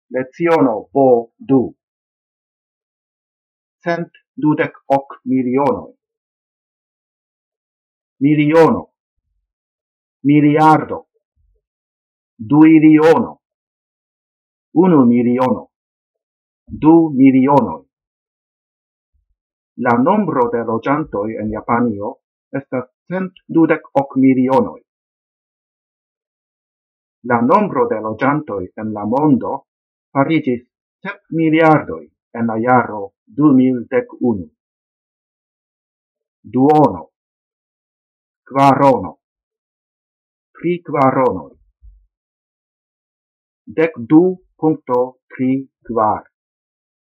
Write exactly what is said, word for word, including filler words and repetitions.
Leciono po du. Cent dudek ok milionoj. Miliono. Miliardo. Duiliono. Unu miliono. Du milionoj. La nombro de loĝantoj en Japanio estas cent dudek ok milionoj. La nombro de loĝantoj en la mondo fariĝis sep miliardoj en la jaro du mil dek unu. Duono. Kvarono. Tri kvaronoj. Dek du punkto tri kvar.